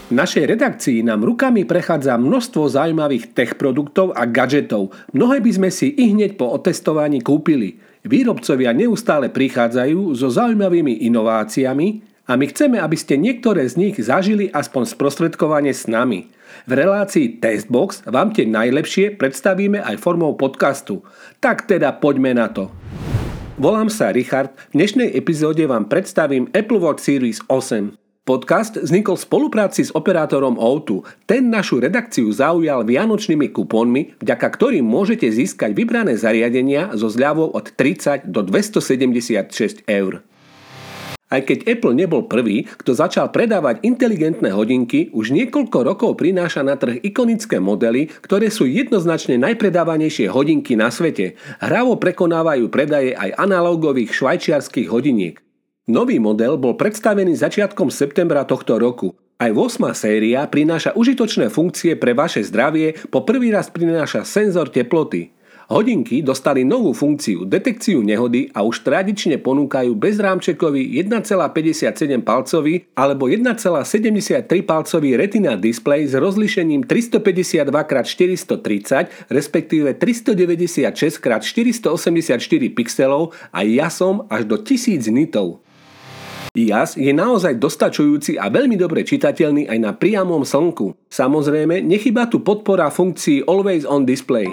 V našej redakcii nám rukami prechádza množstvo zaujímavých tech produktov a gadžetov. Mnohé by sme si i hneď po otestovaní kúpili. Výrobcovia neustále prichádzajú so zaujímavými inováciami a my chceme, aby ste niektoré z nich zažili aspoň sprostredkovane s nami. V relácii Testbox vám tie najlepšie predstavíme aj formou podcastu. Tak teda poďme na to. Volám sa Richard, v dnešnej epizóde vám predstavím Apple Watch Series 8. Podcast vznikol v spolupráci s operátorom O2. Ten našu redakciu zaujal vianočnými kupónmi, vďaka ktorým môžete získať vybrané zariadenia so zľavou od 30 do 276 eur. Aj keď Apple nebol prvý, kto začal predávať inteligentné hodinky, už niekoľko rokov prináša na trh ikonické modely, ktoré sú jednoznačne najpredávanejšie hodinky na svete. Hravo prekonávajú predaje aj analogových švajčiarskych hodiniek. Nový model bol predstavený začiatkom septembra tohto roku. Aj 8. séria prináša užitočné funkcie pre vaše zdravie, po prvý raz prináša senzor teploty. Hodinky dostali novú funkciu detekciu nehody a už tradične ponúkajú bezrámčekový 1,57 palcový alebo 1,73 palcový retina displej s rozlíšením 352x430 respektíve 396x484 pixelov a jasom až do 1000 nitov. Jas je naozaj dostačujúci a veľmi dobre čitateľný aj na priamom slnku. Samozrejme, nechýba tu podpora funkcií Always On Display.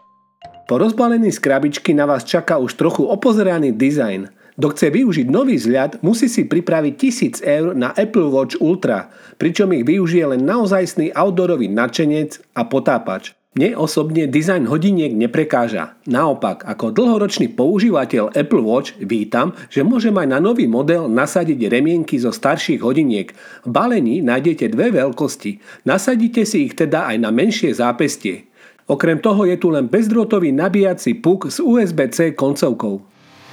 Po rozbalení z krabičky na vás čaká už trochu opozeraný dizajn. Kto chce využiť nový vzhľad, musí si pripraviť 1000 eur na Apple Watch Ultra, pričom ich využije len naozajstný outdoorový nadšenec a potápač. Mne osobne dizajn hodiniek neprekáža. Naopak, ako dlhoročný používateľ Apple Watch vítam, že môžem aj na nový model nasadiť remienky zo starších hodiniek. V balení nájdete dve veľkosti. Nasadíte si ich teda aj na menšie zápestie. Okrem toho je tu len bezdrôtový nabíjací puk s USB-C koncovkou.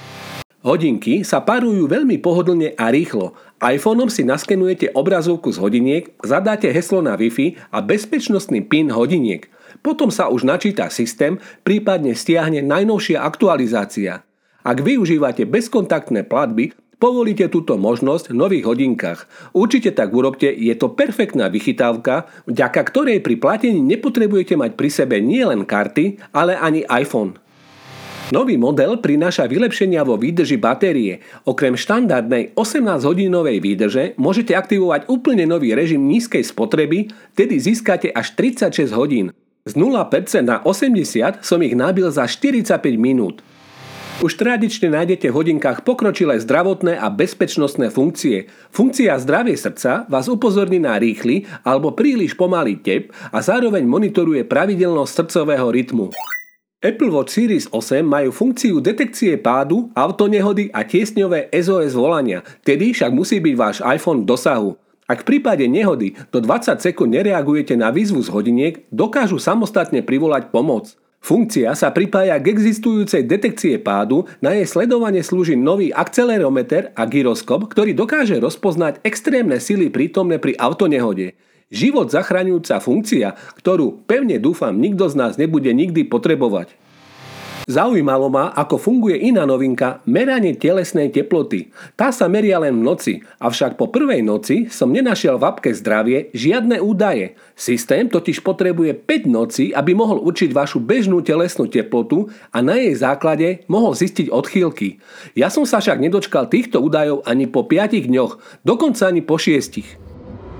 Hodinky sa parujú veľmi pohodlne a rýchlo. iPhoneom si naskenujete obrazovku z hodiniek, zadáte heslo na Wi-Fi a bezpečnostný PIN hodiniek. Potom sa už načíta systém, prípadne stiahne najnovšia aktualizácia. Ak využívate bezkontaktné platby, povolíte túto možnosť v nových hodinkách. Určite tak urobte, je to perfektná vychytávka, vďaka ktorej pri platení nepotrebujete mať pri sebe nielen karty, ale ani iPhone. Nový model prináša vylepšenia vo výdrži batérie. Okrem štandardnej 18-hodinovej výdrže môžete aktivovať úplne nový režim nízkej spotreby, tedy získate až 36 hodín. Z 0% na 80 som ich nabil za 45 minút. Už tradične nájdete v hodinkách pokročilé zdravotné a bezpečnostné funkcie. Funkcia zdravie srdca vás upozorní na rýchly alebo príliš pomalý tep a zároveň monitoruje pravidelnosť srdcového rytmu. Apple Watch Series 8 majú funkciu detekcie pádu, autonehody a tiesňové SOS volania, tedy však musí byť váš iPhone v dosahu. Ak v prípade nehody do 20 sekúnd nereagujete na výzvu z hodiniek, dokážu samostatne privolať pomoc. Funkcia sa pripája k existujúcej detekcie pádu, na jej sledovanie slúži nový akcelerometer a gyroskop, ktorý dokáže rozpoznať extrémne sily prítomné pri autonehode. Život zachraňujúca funkcia, ktorú pevne dúfam nikto z nás nebude nikdy potrebovať. Zaujímalo ma, ako funguje iná novinka, meranie telesnej teploty. Tá sa meria len v noci, avšak po prvej noci som nenašiel v apke Zdravie žiadne údaje. Systém totiž potrebuje 5 nocí, aby mohol určiť vašu bežnú telesnú teplotu a na jej základe mohol zistiť odchýlky. Ja som sa však nedočkal týchto údajov ani po 5 dňoch, dokonca ani po 6.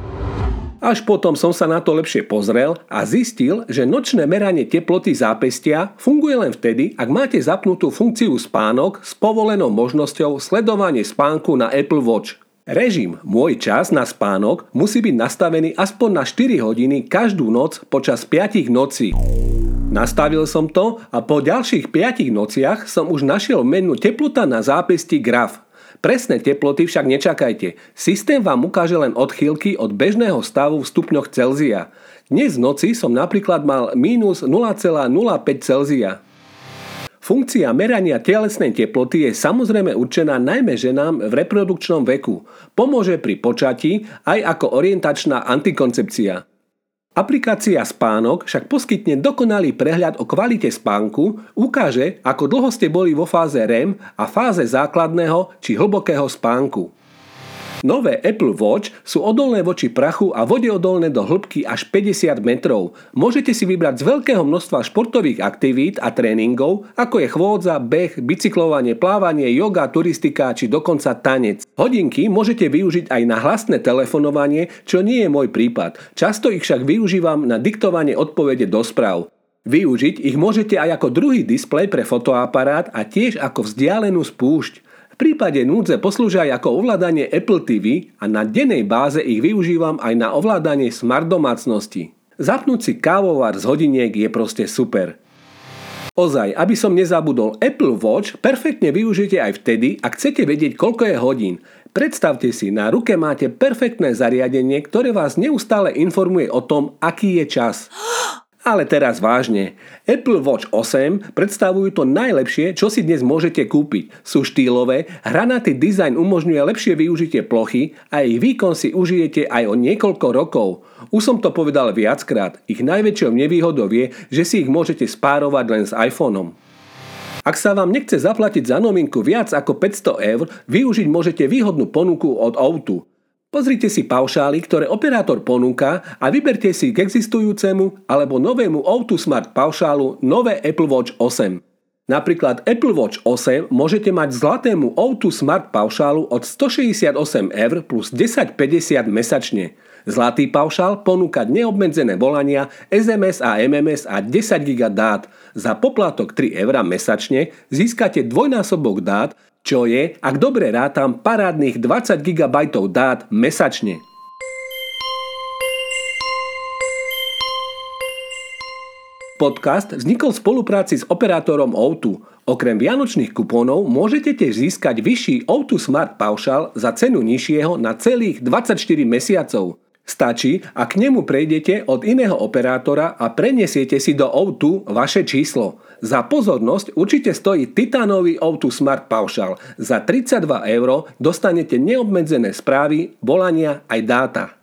Až potom som sa na to lepšie pozrel a zistil, že nočné meranie teploty zápestia funguje len vtedy, ak máte zapnutú funkciu spánok s povolenou možnosťou sledovanie spánku na Apple Watch. Režim Môj čas na spánok musí byť nastavený aspoň na 4 hodiny každú noc počas 5 nocí. Nastavil som to a po ďalších 5 nociach som už našiel v menu teplota na zápesti graf. Presné teploty však nečakajte. Systém vám ukáže len odchýlky od bežného stavu v stupňoch Celzia. Dnes v noci som napríklad mal -0,05 Celzia. Funkcia merania telesnej teploty je samozrejme určená najmä ženám v reprodukčnom veku. Pomôže pri počatí aj ako orientačná antikoncepcia. Aplikácia Spánok však poskytne dokonalý prehľad o kvalite spánku, ukáže, ako dlho ste boli vo fáze REM a fáze základného či hlbokého spánku. Nové Apple Watch sú odolné voči prachu a vodeodolné do hĺbky až 50 metrov. Môžete si vybrať z veľkého množstva športových aktivít a tréningov, ako je chôdza, beh, bicyklovanie, plávanie, joga, turistika či dokonca tanec. Hodinky môžete využiť aj na hlasné telefonovanie, čo nie je môj prípad. Často ich však využívam na diktovanie odpovede do správ. Využiť ich môžete aj ako druhý displej pre fotoaparát a tiež ako vzdialenú spúšť. V prípade núdze poslúžia aj ako ovládanie Apple TV a na dennej báze ich využívam aj na ovládanie smart domácnosti. Zapnúť si kávovar z hodiniek je proste super. Ozaj, aby som nezabudol, Apple Watch perfektne využijete aj vtedy, ak chcete vedieť, koľko je hodín. Predstavte si, na ruke máte perfektné zariadenie, ktoré vás neustále informuje o tom, aký je čas. Ale teraz vážne. Apple Watch 8 predstavujú to najlepšie, čo si dnes môžete kúpiť. Sú štýlové, hranatý dizajn umožňuje lepšie využitie plochy a ich výkon si užijete aj o niekoľko rokov. Už som to povedal viackrát, ich najväčšou nevýhodou je, že si ich môžete spárovať len s iPhoneom. Ak sa vám nechce zaplatiť za novinku viac ako 500 €, využiť môžete výhodnú ponuku od O2. Pozrite si paušály, ktoré operátor ponúka a vyberte si k existujúcemu alebo novému O2 Smart paušálu nové Apple Watch 8. Napríklad Apple Watch 8 môžete mať zlatému O2 Smart paušálu od 168 € plus 10,50 mesačne. Zlatý paušál ponúka neobmedzené volania, SMS a MMS a 10 GB dát. Za poplatok 3 € mesačne získate dvojnásobok dát, čo je, ak dobre rátam, parádnych 20 GB dát mesačne. Podcast vznikol v spolupráci s operátorom O2. Okrem vianočných kupónov môžete tiež získať vyšší O2 Smart paušál za cenu nižšieho na celých 24 mesiacov. Stačí, ak k nemu prejdete od iného operátora a preniesiete si do O2 vaše číslo. Za pozornosť určite stojí titánový O2 Smart paušál. Za 32 € dostanete neobmedzené správy, volania aj dáta.